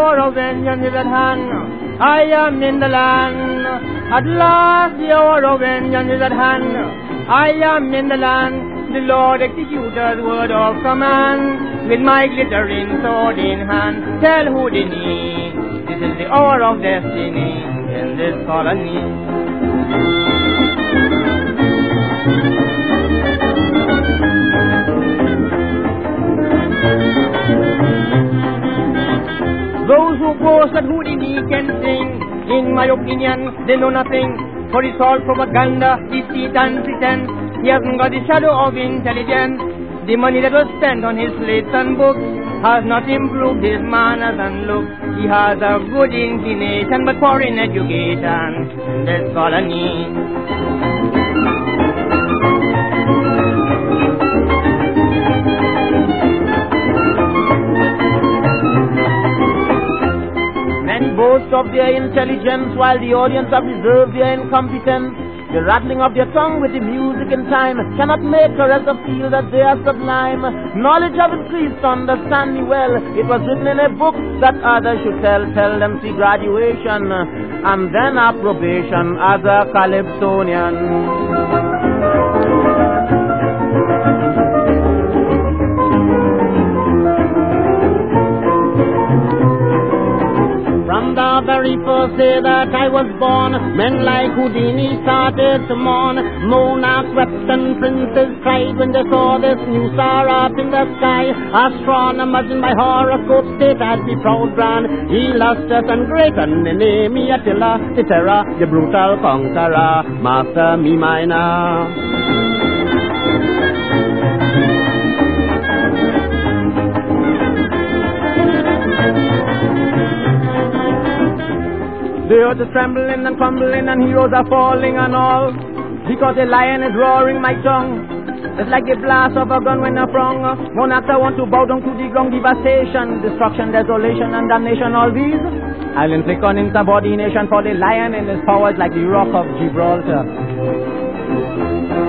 hour of vengeance is at hand. I am in the land. At last the hour of vengeance is at hand. I am in the land. The Lord executeth word of command. With my glittering sword in hand, tell Houdini, this is the hour of destiny in this colony. Those who boast that Houdini can sing, in my opinion, they know nothing, for it's all propaganda, deceit and pretense. He hasn't got the shadow of intelligence. The money that was spent on his slates and books has not improved his manners and looks. He has a good inclination, but poor in education in this colony. Boast of their intelligence while the audience observe their incompetence. The rattling of their tongue with the music in time cannot make a rest feel that they are sublime. Knowledge have increased, understand me well. It was written in a book that others should tell. Tell them see graduation and then approbation as a Calypsonian. From the very first day that I was born, men like Houdini started to mourn. Monarchs wept and princes cried when they saw this new star up in the sky. Astronomers in my horoscope state I'd be proud, grand, illustrious and great, and the name me Attila, the terror, the brutal conqueror, master me minor. The earth is trembling and crumbling and heroes are falling and all, because a lion is roaring my tongue. It's like the blast of a gun when a prong. One actor want to bow down to the ground. Devastation, destruction, desolation and damnation, all these I'll inflict on insubordination, for the lion in his power is like the rock of Gibraltar.